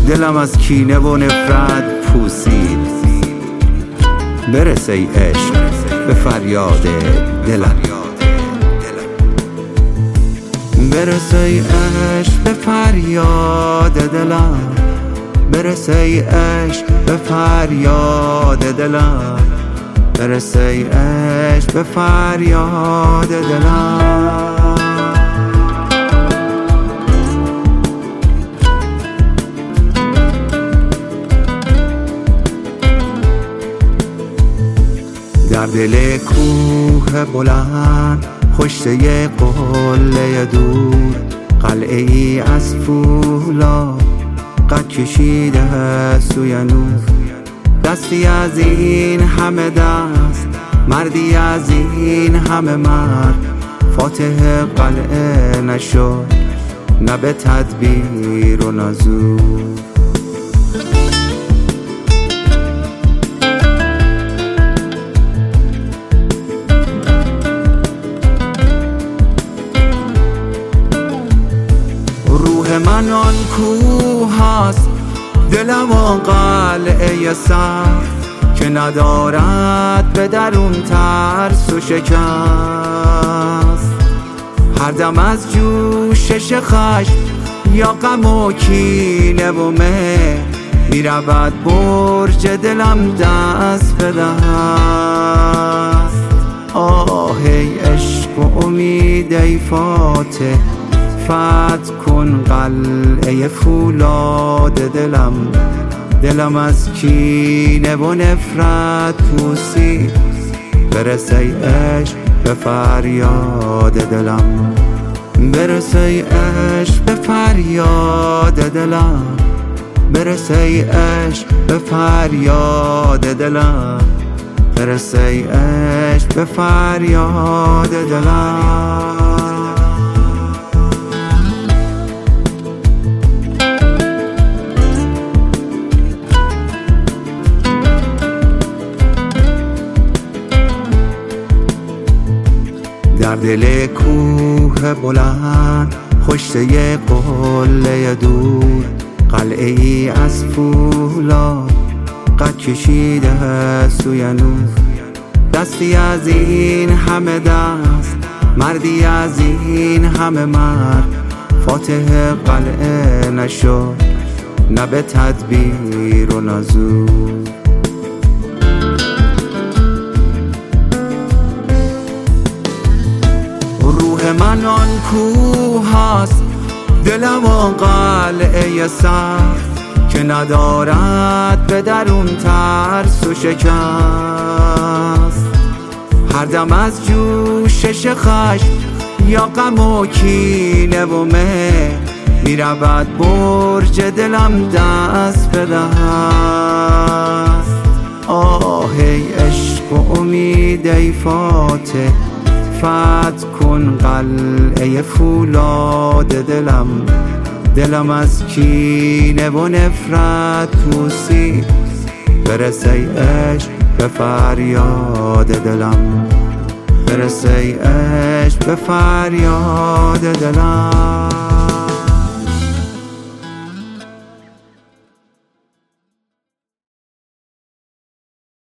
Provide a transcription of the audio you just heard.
دلم از کینه و نفرت پوسید. برس ای عشق به فریاد دلم، برس ای عشق به فریاد دلم، برس ای عشق به فریاد دلم، برس ای عشق به فریاد دلم. در دل کوه بلند پشته قله دور، قلعه ای از فولاد قد کشیده سوی نور. دستی از این همه دست، مردی از این همه مرد، فاتح قلعه نشد نه به تدبیر و نزور. من آن کوه هست، دلم آن قلعه سخت که ندارد به درون ترس و شکست. هر دم از جوشش خشم یا غم و کینه و مه، می رود برج دلم دست به دست. آه ای عشق و امید ای فاتح، فتح کن قلعه فولاد دلم. دلم از کینه و نفرت پوسید. برس ای عشق به فریاد دلم، برس ای عشق به فریاد دلم، برس ای عشق به فریاد دلم، برس ای عشق به فریاد دلم. در دل کوه بلند پشته قله دور، قلعه ای از فولاد قد کشیده سوی نور. دستی از این همه دست، مردی از این همه مرد، فاتح قلعه نشد نه به تدبیر و نزور. من آن کوه هست، دلم آن قلعه سخت که ندارد به درون ترس و شکست. هر دم از جوشش خشم یا غم و کینه و مه، می رود برج دلم دست به دست. آه ای عشق و امید ای فاتح، فتح کن قلعه فولاد دلم. دلم از کینه و نفرت پوسید. برس ای عشق به فریاد دلم، برس ای عشق به فریاد دلم.